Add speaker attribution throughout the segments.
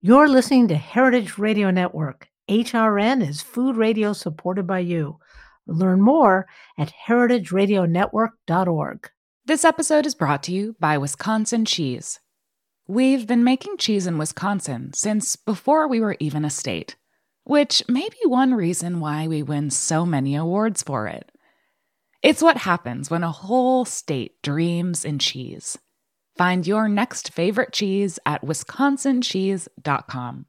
Speaker 1: You're listening to Heritage Radio Network. HRN is food radio supported by you. Learn more at heritageradionetwork.org.
Speaker 2: This episode is brought to you by Wisconsin Cheese. We've been making cheese in Wisconsin since before we were even a state, which may be one reason why we win so many awards for it. It's what happens when a whole state dreams in cheese. Find your next favorite cheese at wisconsincheese.com.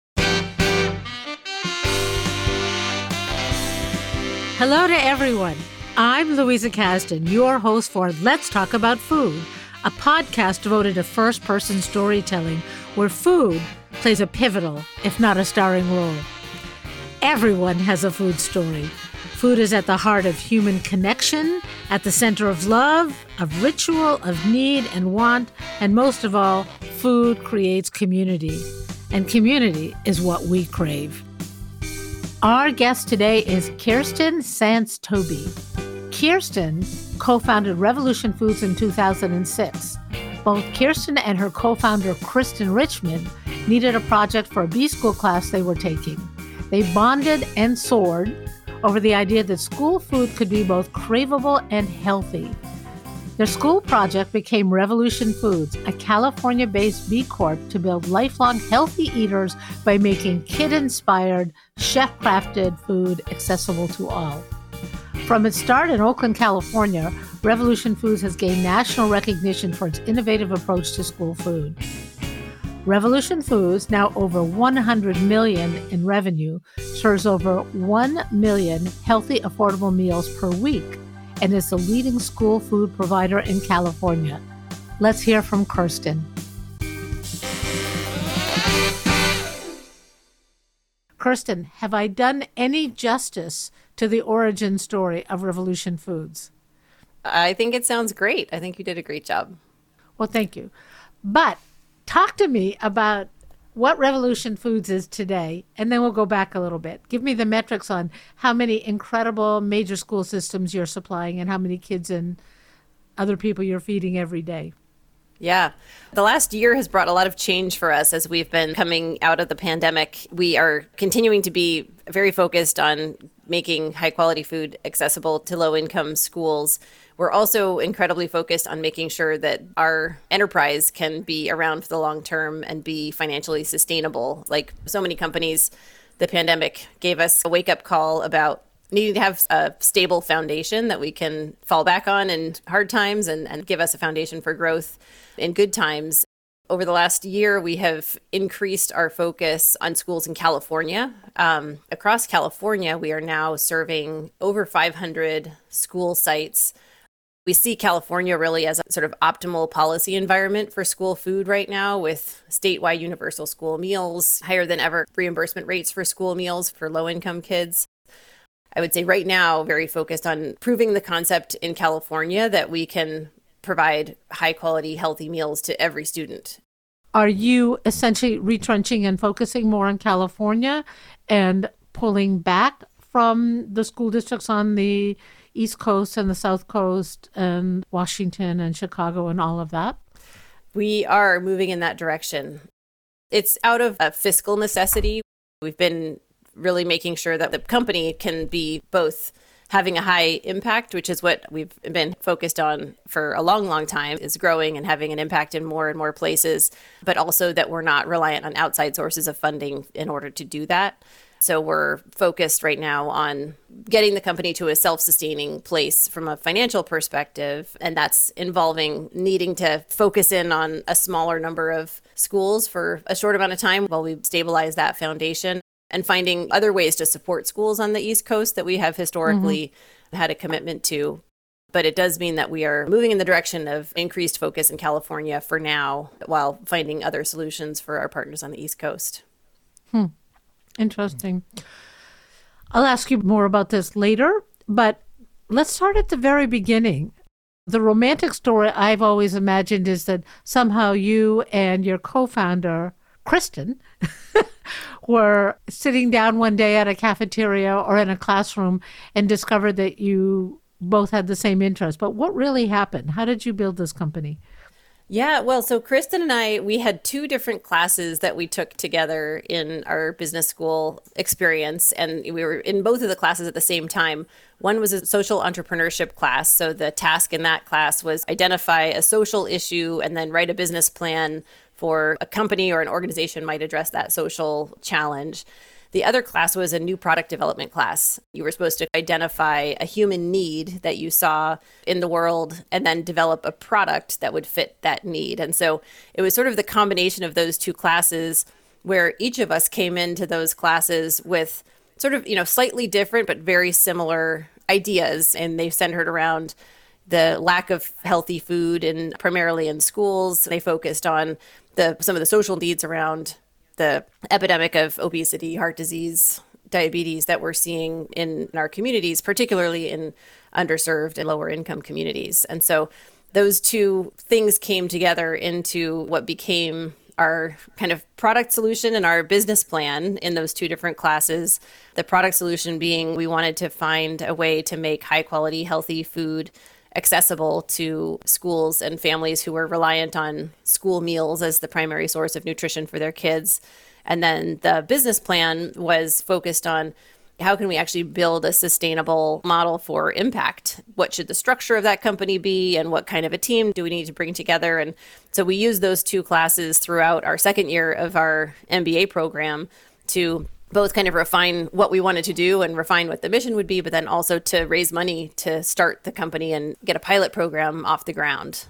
Speaker 1: Hello to everyone. I'm Louisa Kasdan, your host for Let's Talk About Food, a podcast devoted to first-person storytelling where food plays a pivotal, if not a starring role. Everyone has a food story. Food is at the heart of human connection, at the center of love, of ritual, of need and want, and most of all, food creates community. And community is what we crave. Our guest today is Kirsten Sands-Tobey. Kirsten co-founded Revolution Foods in 2006. Both Kirsten and her co-founder, Kristen Richmond, needed a project for a B-School class they were taking. They bonded and soared over the idea that school food could be both craveable and healthy. Their school project became Revolution Foods, a California-based B Corp to build lifelong healthy eaters by making kid-inspired, chef-crafted food accessible to all. From its start in Oakland, California, Revolution Foods has gained national recognition for its innovative approach to school food. Revolution Foods, now over $100 million in revenue, serves over 1 million healthy, affordable meals per week and is the leading school food provider in California. Let's hear from Kirsten. Kirsten, have I done any justice to the origin story of Revolution Foods?
Speaker 3: I think it sounds great. I think you did a great job.
Speaker 1: Well, thank you. But talk to me about what Revolution Foods is today, and then we'll go back a little bit. Give me the metrics on how many incredible major school systems you're supplying and how many kids and other people you're feeding every day.
Speaker 3: Yeah. The last year has brought a lot of change for us as we've been coming out of the pandemic. We are continuing to be very focused on making high quality food accessible to low income schools. We're also incredibly focused on making sure that our enterprise can be around for the long term and be financially sustainable. Like so many companies, the pandemic gave us a wake up call about needing to have a stable foundation that we can fall back on in hard times and give us a foundation for growth in good times. Over the last year, we have increased our focus on schools in California. Across California, we are now serving over 500 school sites. We see California really as a sort of optimal policy environment for school food right now, with statewide universal school meals, higher than ever reimbursement rates for school meals for low-income kids. I would say right now, very focused on proving the concept in California that we can provide high-quality, healthy meals to every student.
Speaker 1: Are you essentially retrenching and focusing more on California and pulling back from the school districts on the East Coast and the South Coast and Washington and Chicago and all of that?
Speaker 3: We are moving in that direction. It's out of a fiscal necessity. We've been really making sure that the company can be both having a high impact, which is what we've been focused on for a long, long time, is growing and having an impact in more and more places, but also that we're not reliant on outside sources of funding in order to do that. So we're focused right now on getting the company to a self-sustaining place from a financial perspective, and that's involving needing to focus in on a smaller number of schools for a short amount of time while we stabilize that foundation, and finding other ways to support schools on the East Coast that we have historically had a commitment to. But it does mean that we are moving in the direction of increased focus in California for now, while finding other solutions for our partners on the East Coast.
Speaker 1: Interesting. I'll ask you more about this later, but let's start at the very beginning. The romantic story I've always imagined is that somehow you and your co-founder, Kristen, were sitting down one day at a cafeteria or in a classroom and discovered that you both had the same interest. But what really happened? How did you build this company?
Speaker 3: Yeah, well, so Kristen and I, we had two different classes that we took together in our business school experience, and we were in both of the classes at the same time. One was a social entrepreneurship class. So the task in that class was identify a social issue and then write a business plan for a company or an organization might address that social challenge. The other class was a new product development class. You were supposed to identify a human need that you saw in the world and then develop a product that would fit that need. And so it was sort of the combination of those two classes where each of us came into those classes with sort of, slightly different but very similar ideas. And they centered around the lack of healthy food and primarily in schools. They focused on some of the social needs around the epidemic of obesity, heart disease, diabetes that we're seeing in our communities, particularly in underserved and lower income communities. And so those two things came together into what became our kind of product solution and our business plan in those two different classes. The product solution being we wanted to find a way to make high quality, healthy food accessible to schools and families who were reliant on school meals as the primary source of nutrition for their kids. And then the business plan was focused on how can we actually build a sustainable model for impact? What should the structure of that company be? And what kind of a team do we need to bring together? And so we used those two classes throughout our second year of our MBA program to both kind of refine what we wanted to do and refine what the mission would be, but then also to raise money to start the company and get a pilot program off the ground.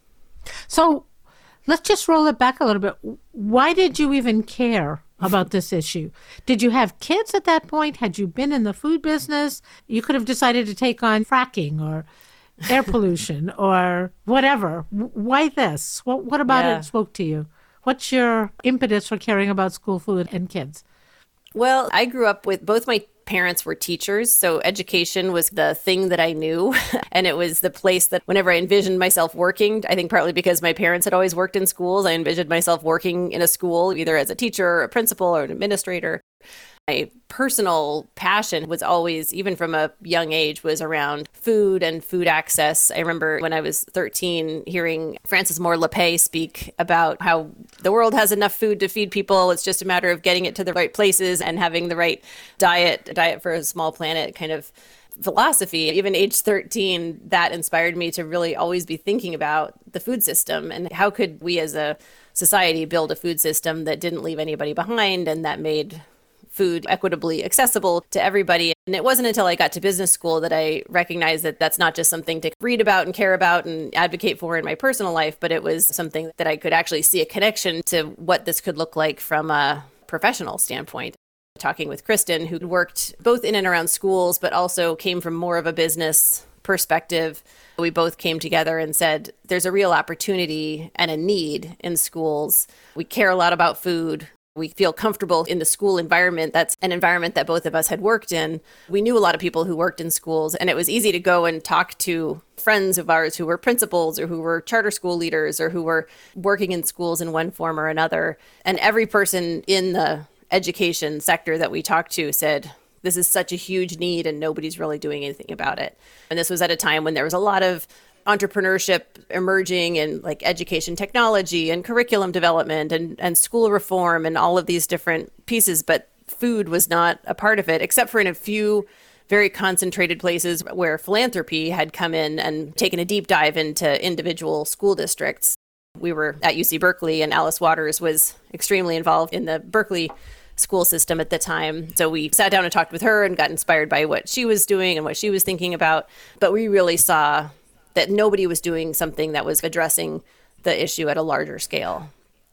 Speaker 1: So let's just roll it back a little bit. Why did you even care about this issue? Did you have kids at that point? Had you been in the food business? You could have decided to take on fracking or air pollution or whatever. Why this? What about it spoke to you? What's your impetus for caring about school food and kids?
Speaker 3: Well, I grew up with both my parents were teachers, so education was the thing that I knew. And it was the place that whenever I envisioned myself working, I think partly because my parents had always worked in schools, I envisioned myself working in a school, either as a teacher, or a principal, or an administrator. My personal passion was always, even from a young age, was around food and food access. I remember when I was 13 hearing Frances Moore Lappé speak about how the world has enough food to feed people. It's just a matter of getting it to the right places and having the right diet for a small planet kind of philosophy. Even age 13, that inspired me to really always be thinking about the food system and how could we as a society build a food system that didn't leave anybody behind and that made food equitably accessible to everybody. And it wasn't until I got to business school that I recognized that that's not just something to read about and care about and advocate for in my personal life, but it was something that I could actually see a connection to what this could look like from a professional standpoint. Talking with Kristen, who worked both in and around schools, but also came from more of a business perspective, we both came together and said, there's a real opportunity and a need in schools. We care a lot about food. We feel comfortable in the school environment. That's an environment that both of us had worked in. We knew a lot of people who worked in schools, and it was easy to go and talk to friends of ours who were principals or who were charter school leaders or who were working in schools in one form or another. And every person in the education sector that we talked to said, this is such a huge need and nobody's really doing anything about it. And this was at a time when there was a lot of entrepreneurship emerging in like education technology and curriculum development and school reform and all of these different pieces. But food was not a part of it, except for in a few very concentrated places where philanthropy had come in and taken a deep dive into individual school districts. We were at UC Berkeley and Alice Waters was extremely involved in the Berkeley school system at the time. So we sat down and talked with her and got inspired by what she was doing and what she was thinking about. But we really saw that nobody was doing something that was addressing the issue at a larger scale.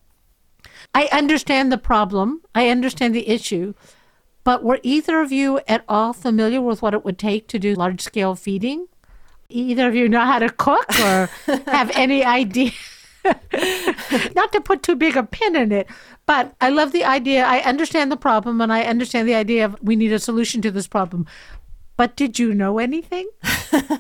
Speaker 1: I understand the problem. I understand the issue. But were either of you at all familiar with what it would take to do large-scale feeding? Either of you know how to cook or have any idea? Not to put too big a pin in it, but I love the idea. I understand the problem, and I understand the idea of we need a solution to this problem. But did you know anything?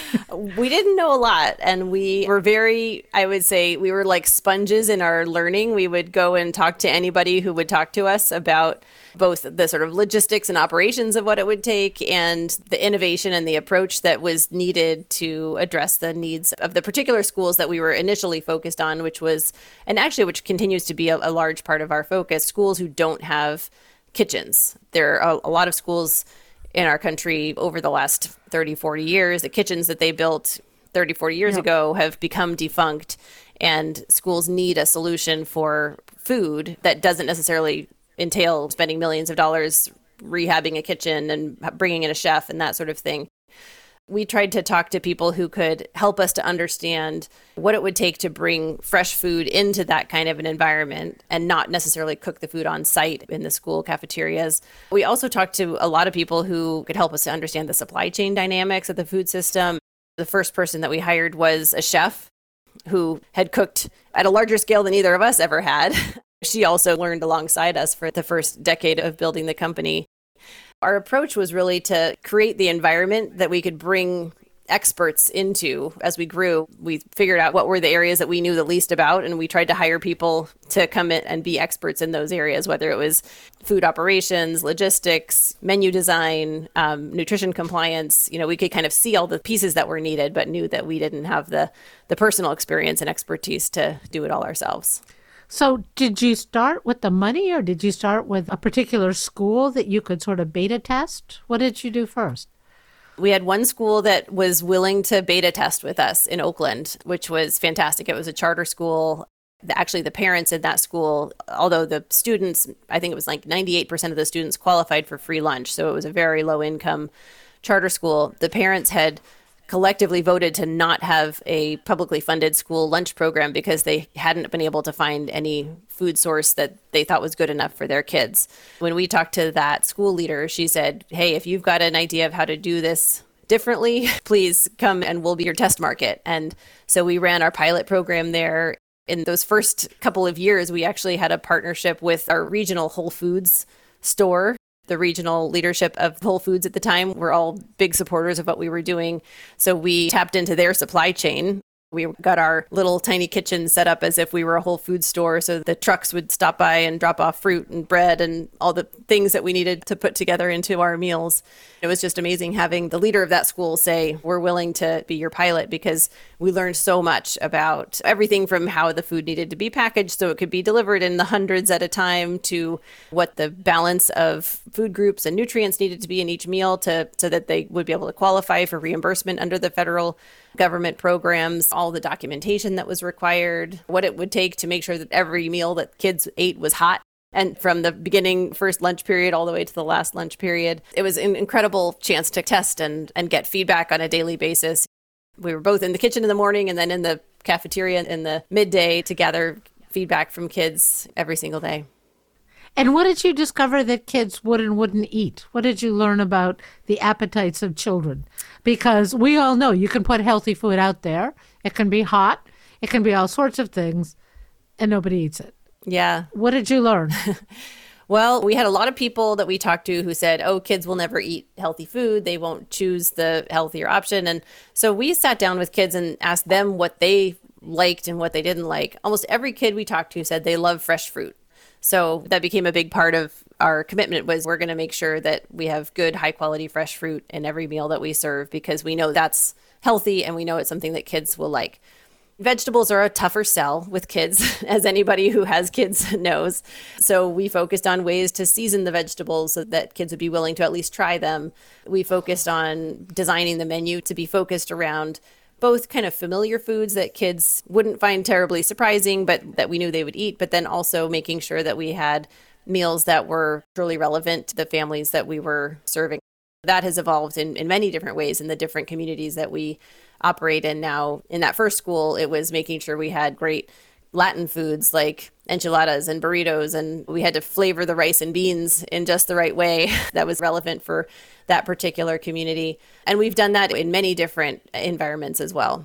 Speaker 3: We didn't know a lot, and we were very, I would say, we were like sponges in our learning. We would go and talk to anybody who would talk to us about both the sort of logistics and operations of what it would take and the innovation and the approach that was needed to address the needs of the particular schools that we were initially focused on, which was, and actually which continues to be a large part of our focus, schools who don't have kitchens. There are a lot of schools in our country over the last 30, 40 years. The kitchens that they built 30, 40 years ago have become defunct, and schools need a solution for food that doesn't necessarily entail spending millions of dollars rehabbing a kitchen and bringing in a chef and that sort of thing. We tried to talk to people who could help us to understand what it would take to bring fresh food into that kind of an environment and not necessarily cook the food on site in the school cafeterias. We also talked to a lot of people who could help us to understand the supply chain dynamics of the food system. The first person that we hired was a chef who had cooked at a larger scale than either of us ever had. She also learned alongside us for the first decade of building the company. Our approach was really to create the environment that we could bring experts into as we grew. We figured out what were the areas that we knew the least about, and we tried to hire people to come in and be experts in those areas, whether it was food operations, logistics, menu design, nutrition compliance. You know, we could kind of see all the pieces that were needed, but knew that we didn't have the personal experience and expertise to do it all ourselves.
Speaker 1: So did you start with the money, or did you start with a particular school that you could sort of beta test? What did you do first?
Speaker 3: We had one school that was willing to beta test with us in Oakland, which was fantastic. It was a charter school. Actually, the parents in that school, although the students, I think it was like 98% of the students qualified for free lunch. So it was a very low income charter school. The parents had collectively voted to not have a publicly funded school lunch program because they hadn't been able to find any food source that they thought was good enough for their kids. When we talked to that school leader, she said, hey, if you've got an idea of how to do this differently, please come and we'll be your test market. And so we ran our pilot program there. In those first couple of years, we actually had a partnership with our regional Whole Foods store. The regional leadership of Whole Foods at the time were all big supporters of what we were doing. So we tapped into their supply chain. We got our little tiny kitchen set up as if we were a Whole Foods store. So the trucks would stop by and drop off fruit and bread and all the things that we needed to put together into our meals. It was just amazing having the leader of that school say, we're willing to be your pilot, because we learned so much about everything from how the food needed to be packaged so it could be delivered in the hundreds at a time, to what the balance of food groups and nutrients needed to be in each meal so that they would be able to qualify for reimbursement under the federal government programs, all the documentation that was required, what it would take to make sure that every meal that kids ate was hot. And from the beginning, first lunch period, all the way to the last lunch period. It was an incredible chance to test and get feedback on a daily basis. We were both in the kitchen in the morning and then in the cafeteria in the midday to gather feedback from kids every single day.
Speaker 1: And what did you discover that kids would and wouldn't eat? What did you learn about the appetites of children? Because we all know you can put healthy food out there. It can be hot. It can be all sorts of things, and nobody eats it.
Speaker 3: Yeah.
Speaker 1: What did you learn?
Speaker 3: Well, we had a lot of people that we talked to who said, oh, kids will never eat healthy food. They won't choose the healthier option. And so we sat down with kids and asked them what they liked and what they didn't like. Almost every kid we talked to said they love fresh fruit. So that became a big part of our commitment, was we're going to make sure that we have good, high quality fresh fruit in every meal that we serve, because we know that's healthy and we know it's something that kids will like. Vegetables are a tougher sell with kids, as anybody who has kids knows. So we focused on ways to season the vegetables so that kids would be willing to at least try them. We focused on designing the menu to be focused around both kind of familiar foods that kids wouldn't find terribly surprising, but that we knew they would eat, but then also making sure that we had meals that were truly relevant to the families that we were serving. That has evolved in many different ways in the different communities that we operate in now. In that first school, it was making sure we had great Latin foods like enchiladas and burritos, and we had to flavor the rice and beans in just the right way that was relevant for that particular community. And we've done that in many different environments as well.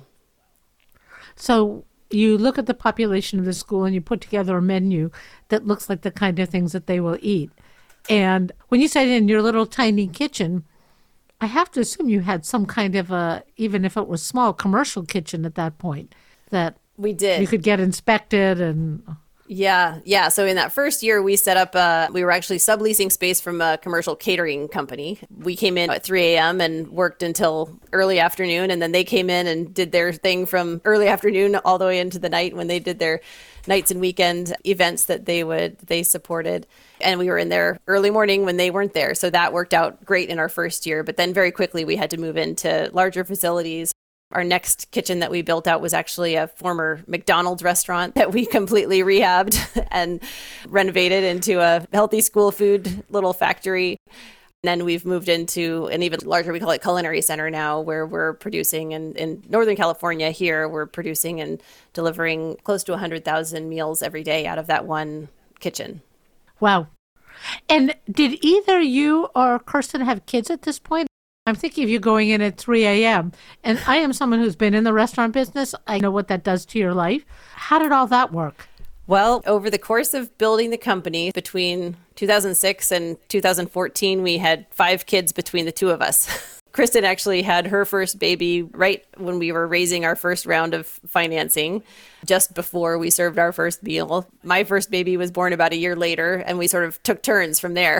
Speaker 1: So you look at the population of the school and you put together a menu that looks like the kind of things that they will eat. And when you said in your little tiny kitchen, I have to assume you had some kind of even if it was small, commercial kitchen at that point that
Speaker 3: we did.
Speaker 1: You could get inspected and...
Speaker 3: Yeah. So in that first year, we set up, we were actually subleasing space from a commercial catering company. We came in at 3 a.m. and worked until early afternoon. And then they came in and did their thing from early afternoon all the way into the night when they did their nights and weekend events that they supported. And we were in there early morning when they weren't there. So that worked out great in our first year. But then very quickly, we had to move into larger facilities. Our next kitchen that we built out was actually a former McDonald's restaurant that we completely rehabbed and renovated into a healthy school food little factory. And then we've moved into an even larger, we call it culinary center now, where we're producing in Northern California here, we're producing and delivering close to 100,000 meals every day out of that one kitchen.
Speaker 1: Wow. And did either you or Kirsten have kids at this point? I'm thinking of you going in at 3 a.m. And I am someone who's been in the restaurant business. I know what that does to your life. How did all that work?
Speaker 3: Well, over the course of building the company between 2006 and 2014, we had 5 kids between the two of us. Kristen actually had her first baby right when we were raising our first round of financing, just before we served our first meal. My first baby was born about a year later, and we sort of took turns from there.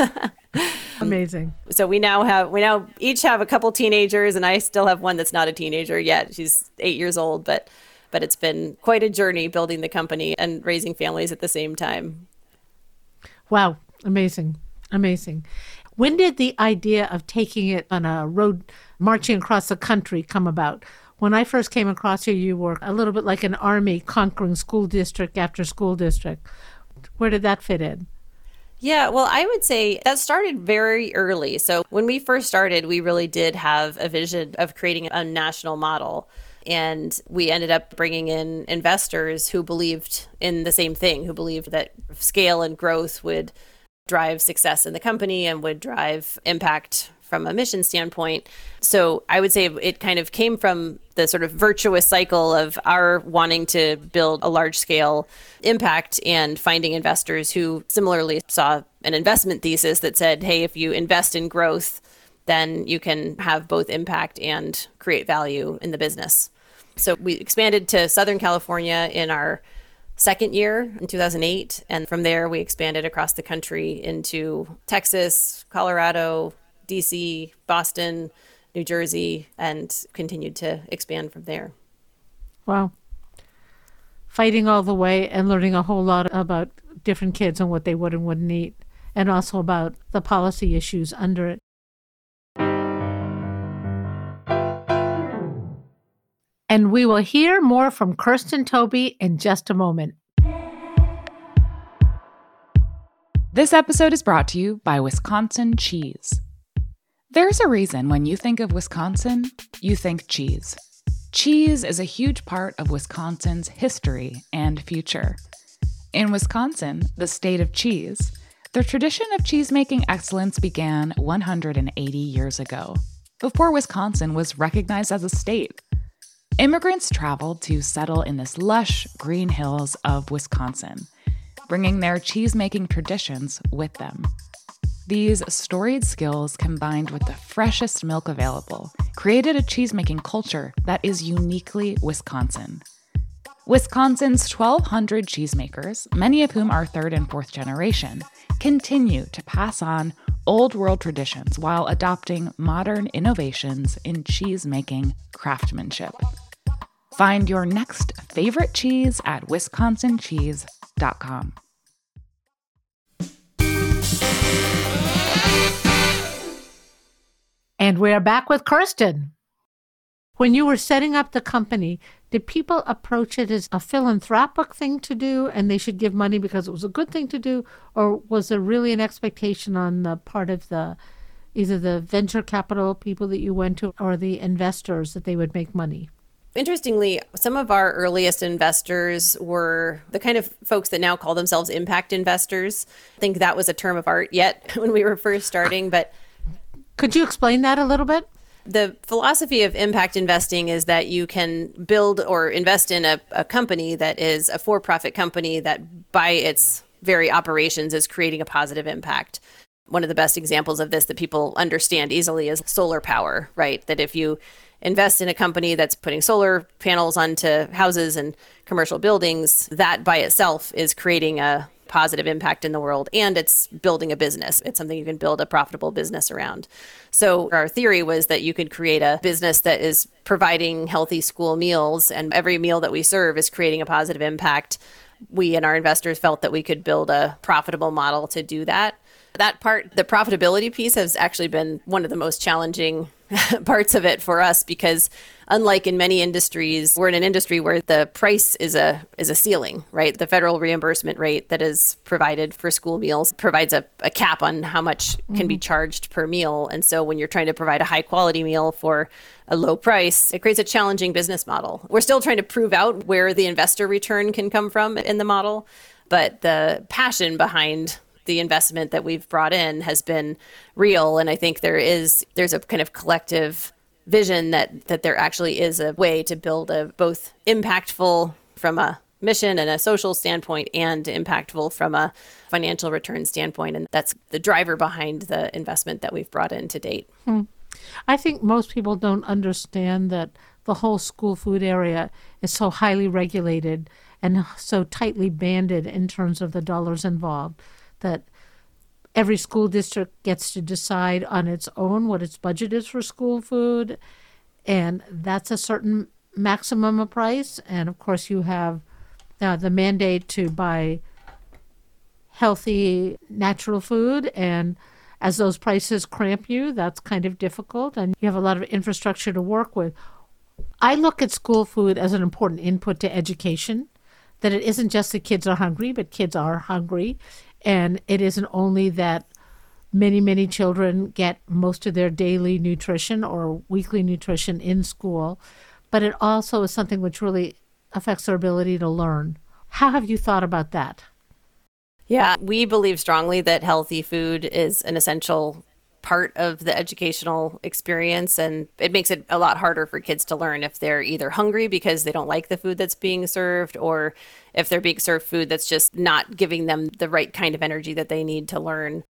Speaker 1: Amazing.
Speaker 3: So we now each have a couple teenagers, and I still have one that's not a teenager yet. She's 8 years old, but it's been quite a journey building the company and raising families at the same time.
Speaker 1: Wow. Amazing. When did the idea of taking it on a road, marching across the country come about? When I first came across you were a little bit like an army conquering school district after school district. Where did that fit in?
Speaker 3: Yeah, well, I would say that started very early. So when we first started, we really did have a vision of creating a national model. And we ended up bringing in investors who believed in the same thing, who believed that scale and growth would drive success in the company and would drive impact from a mission standpoint. So I would say it kind of came from the sort of virtuous cycle of our wanting to build a large scale impact and finding investors who similarly saw an investment thesis that said, hey, if you invest in growth, then you can have both impact and create value in the business. So we expanded to Southern California in our second year in 2008. And from there, we expanded across the country into Texas, Colorado, DC, Boston, New Jersey, and continued to expand from there.
Speaker 1: Wow. Fighting all the way and learning a whole lot about different kids and what they would and wouldn't eat, and also about the policy issues under it. And we will hear more from Kirsten Tobey in just a moment.
Speaker 2: This episode is brought to you by Wisconsin Cheese. There's a reason when you think of Wisconsin, you think cheese. Cheese is a huge part of Wisconsin's history and future. In Wisconsin, the state of cheese, the tradition of cheese-making excellence began 180 years ago, before Wisconsin was recognized as a state. Immigrants traveled to settle in this lush green hills of Wisconsin, bringing their cheese-making traditions with them. These storied skills, combined with the freshest milk available, created a cheese-making culture that is uniquely Wisconsin. Wisconsin's 1,200 cheesemakers, many of whom are third and fourth generation, continue to pass on old world traditions while adopting modern innovations in cheese-making craftsmanship. Find your next favorite cheese at wisconsincheese.com.
Speaker 1: And we're back with Kirsten. When you were setting up the company, did people approach it as a philanthropic thing to do and they should give money because it was a good thing to do? Or was there really an expectation on the part of either the venture capital people that you went to or the investors that they would make money?
Speaker 3: Interestingly, some of our earliest investors were the kind of folks that now call themselves impact investors. I think that was a term of art yet when we were first starting, but...
Speaker 1: Could you explain that a little bit?
Speaker 3: The philosophy of impact investing is that you can build or invest in a company that is a for-profit company that by its very operations is creating a positive impact. One of the best examples of this that people understand easily is solar power, right? That if you invest in a company that's putting solar panels onto houses and commercial buildings, that by itself is creating a positive impact in the world, and it's building a business. It's something you can build a profitable business around. So our theory was that you could create a business that is providing healthy school meals, and every meal that we serve is creating a positive impact. We and our investors felt that we could build a profitable model to do that. That part, the profitability piece, has actually been one of the most challenging parts of it for us, because unlike in many industries, we're in an industry where the price is a ceiling, right? The federal reimbursement rate that is provided for school meals provides a cap on how much can be charged per meal. And so when you're trying to provide a high quality meal for a low price, it creates a challenging business model. We're still trying to prove out where the investor return can come from in the model, but the passion behind the investment that we've brought in has been real. And I think there's a kind of collective vision that there actually is a way to build a both impactful from a mission and a social standpoint and impactful from a financial return standpoint. And that's the driver behind the investment that we've brought in to date.
Speaker 1: I think most people don't understand that the whole school food area is so highly regulated and so tightly banded in terms of the dollars involved, that every school district gets to decide on its own what its budget is for school food, and that's a certain maximum of price. And of course you have the mandate to buy healthy, natural food, and as those prices cramp you, that's kind of difficult, and you have a lot of infrastructure to work with. I look at school food as an important input to education, that it isn't just that kids are hungry, but kids are hungry. And it isn't only that many, many children get most of their daily nutrition or weekly nutrition in school, but it also is something which really affects their ability to learn. How have you thought about that?
Speaker 3: Yeah, we believe strongly that healthy food is an essential part of the educational experience, and it makes it a lot harder for kids to learn if they're either hungry because they don't like the food that's being served, or if they're being served food that's just not giving them the right kind of energy that they need to learn.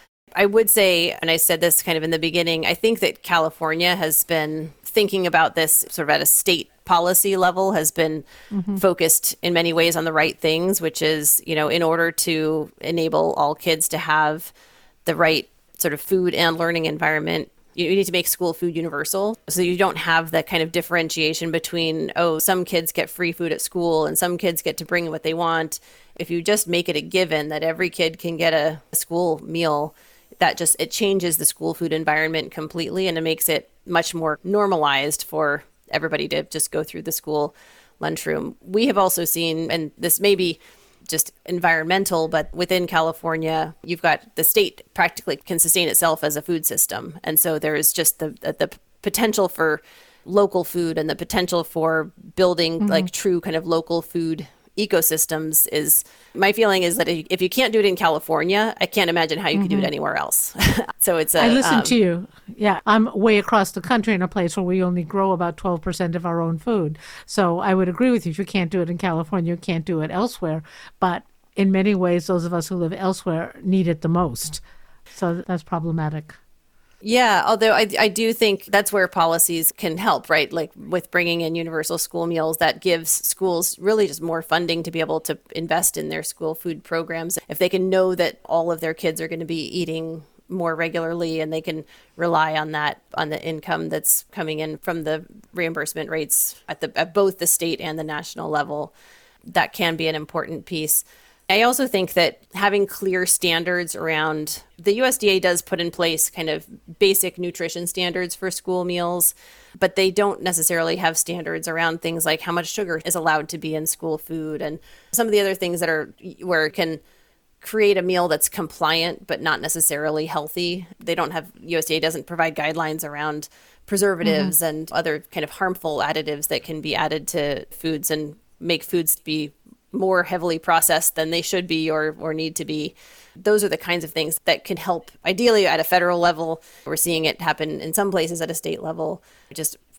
Speaker 3: I would say, and I said this kind of in the beginning, I think that California has been thinking about this sort of at a state policy level, has been focused in many ways on the right things, which is, in order to enable all kids to have the right sort of food and learning environment, you need to make school food universal. So you don't have that kind of differentiation between, some kids get free food at school and some kids get to bring what they want. If you just make it a given that every kid can get a school meal, it changes the school food environment completely, and it makes it much more normalized for everybody to just go through the school lunchroom. We have also seen, and this may be just environmental, but within California, you've got the state practically can sustain itself as a food system. And so there is just the potential for local food and the potential for building like true kind of local food ecosystems. Is my feeling is that if you can't do it in California, I can't imagine how you could do it anywhere else. So I
Speaker 1: listen to you. Yeah, I'm way across the country in a place where we only grow about 12% of our own food. So I would agree with you. If you can't do it in California, you can't do it elsewhere. But in many ways, those of us who live elsewhere need it the most. So that's problematic.
Speaker 3: Yeah, although I do think that's where policies can help, right? Like with bringing in universal school meals, that gives schools really just more funding to be able to invest in their school food programs. If they can know that all of their kids are going to be eating more regularly, and they can rely on that, on the income that's coming in from the reimbursement rates at both the state and the national level, that can be an important piece. I also think that having clear standards around, the USDA does put in place kind of basic nutrition standards for school meals, but they don't necessarily have standards around things like how much sugar is allowed to be in school food, and some of the other things that are where it can create a meal that's compliant but not necessarily healthy. USDA doesn't provide guidelines around preservatives and other kind of harmful additives that can be added to foods and make foods be more heavily processed than they should be or need to be. Those are the kinds of things that can help, ideally at a federal level. We're seeing it happen in some places at a state level, just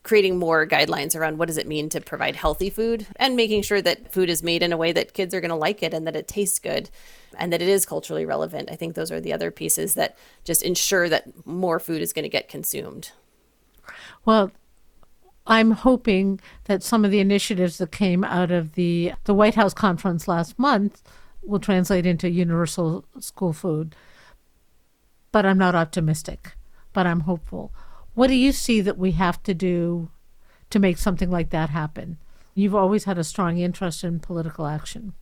Speaker 3: creating more guidelines around what does it mean to provide healthy food and making sure that food is made in a way that kids are going to like it and that it tastes good and that it is culturally relevant. I think those are the other pieces that just ensure that more food is going to get consumed.
Speaker 1: Well, I'm hoping that some of the initiatives that came out of the White House conference last month will translate into universal school food. But I'm not optimistic, but I'm hopeful. What do you see that we have to do to make something like that happen? You've always had a strong interest in political action.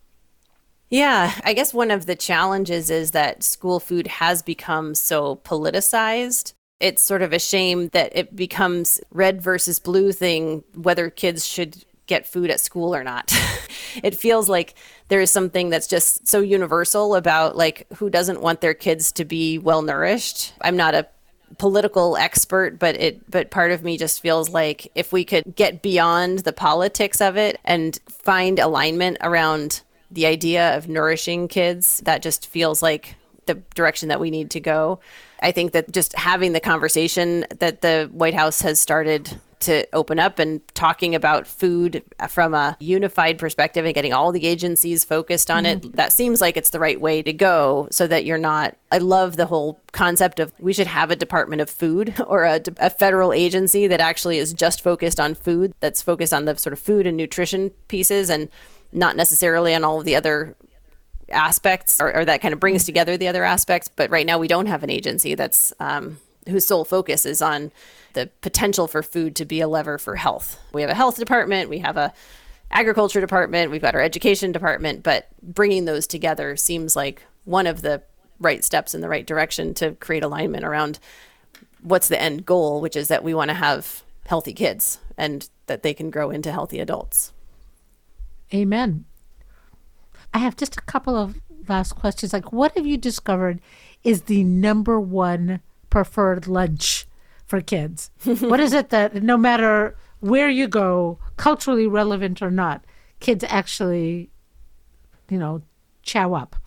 Speaker 3: Yeah, I guess one of the challenges is that school food has become so politicized. It's sort of a shame that it becomes red versus blue thing, whether kids should get food at school or not. It feels like there is something that's just so universal about like who doesn't want their kids to be well nourished. I'm not a political expert, but part of me just feels like if we could get beyond the politics of it and find alignment around the idea of nourishing kids, that just feels like the direction that we need to go. I think that just having the conversation that the White House has started to open up and talking about food from a unified perspective and getting all the agencies focused on it, that seems like it's the right way to go so that you're not, I love the whole concept of we should have a Department of Food or a federal agency that actually is just focused on food, that's focused on the sort of food and nutrition pieces and not necessarily on all of the other aspects or that kind of brings together the other aspects. But right now we don't have an agency that's whose sole focus is on the potential for food to be a lever for health. We have a health department, we have a agriculture department, we've got our education department, but bringing those together seems like one of the right steps in the right direction to create alignment around what's the end goal, which is that we want to have healthy kids and that they can grow into healthy adults.
Speaker 1: Amen. I have just a couple of last questions. Like, what have you discovered is the number one preferred lunch for kids? What is it that no matter where you go, culturally relevant or not, kids actually, chow up?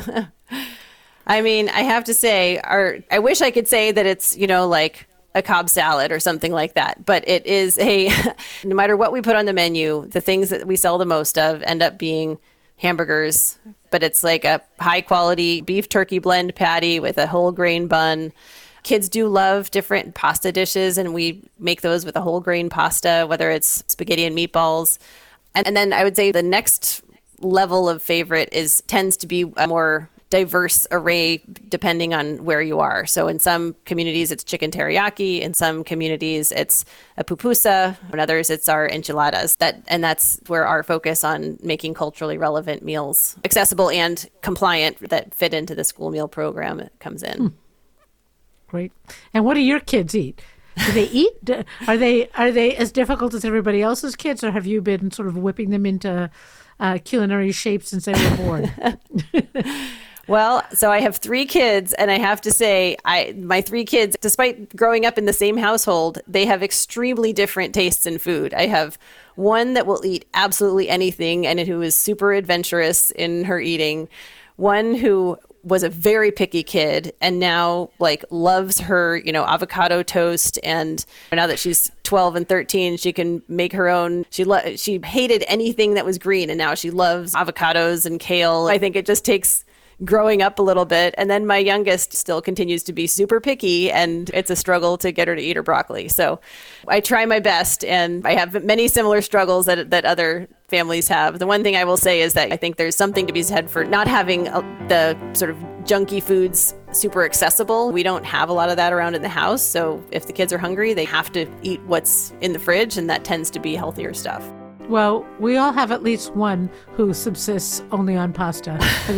Speaker 3: I mean, I have to say, I wish I could say that it's, like a Cobb salad or something like that. But it is no matter what we put on the menu, the things that we sell the most of end up being hamburgers, but it's like a high quality beef turkey blend patty with a whole grain bun. Kids do love different pasta dishes, and we make those with a whole grain pasta, whether it's spaghetti and meatballs. And then I would say the next level of favorite tends to be a more diverse array depending on where you are. So in some communities, it's chicken teriyaki. In some communities, it's a pupusa. In others, it's our enchiladas. That's where our focus on making culturally relevant meals accessible and compliant that fit into the school meal program comes in.
Speaker 1: Great. And what do your kids eat? Do they eat? Are they as difficult as everybody else's kids, or have you been sort of whipping them into culinary shapes since they were born?
Speaker 3: Well, so I have 3 kids, and I have to say, my 3 kids, despite growing up in the same household, they have extremely different tastes in food. I have one that will eat absolutely anything and who is super adventurous in her eating. One who was a very picky kid and now loves her, avocado toast. And now that she's 12 and 13, she can make her own. She hated anything that was green, and now she loves avocados and kale. I think it just takes growing up a little bit. And then my youngest still continues to be super picky, and it's a struggle to get her to eat her broccoli. So I try my best, and I have many similar struggles that other families have. The one thing I will say is that I think there's something to be said for not having the sort of junky foods super accessible. We don't have a lot of that around in the house. So if the kids are hungry, they have to eat what's in the fridge, and that tends to be healthier stuff.
Speaker 1: Well, we all have at least one who subsists only on pasta.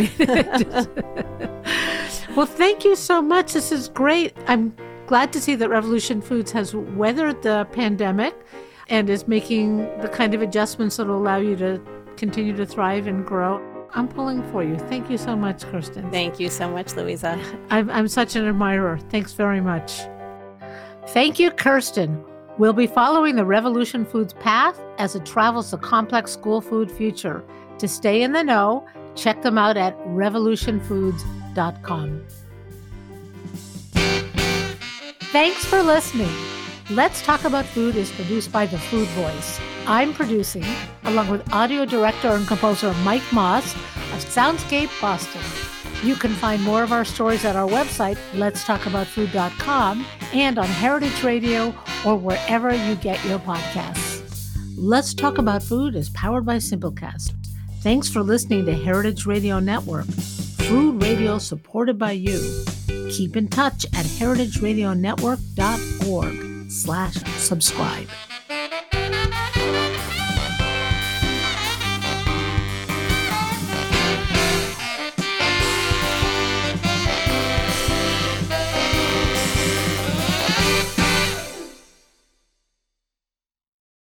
Speaker 1: Well, thank you so much. This is great. I'm glad to see that Revolution Foods has weathered the pandemic and is making the kind of adjustments that will allow you to continue to thrive and grow. I'm pulling for you. Thank you so much, Kirsten.
Speaker 3: Thank you so much, Louisa.
Speaker 1: I'm such an admirer. Thanks very much. Thank you, Kirsten. We'll be following the Revolution Foods path as it travels the complex school food future. To stay in the know, check them out at revolutionfoods.com. Thanks for listening. Let's Talk About Food is produced by The Food Voice. I'm producing, along with audio director and composer Mike Moss of Soundscape Boston. You can find more of our stories at our website, letstalkaboutfood.com, and on Heritage Radio or wherever you get your podcasts. Let's Talk About Food is powered by Simplecast. Thanks for listening to Heritage Radio Network, food radio supported by you. Keep in touch at heritageradionetwork.org/subscribe.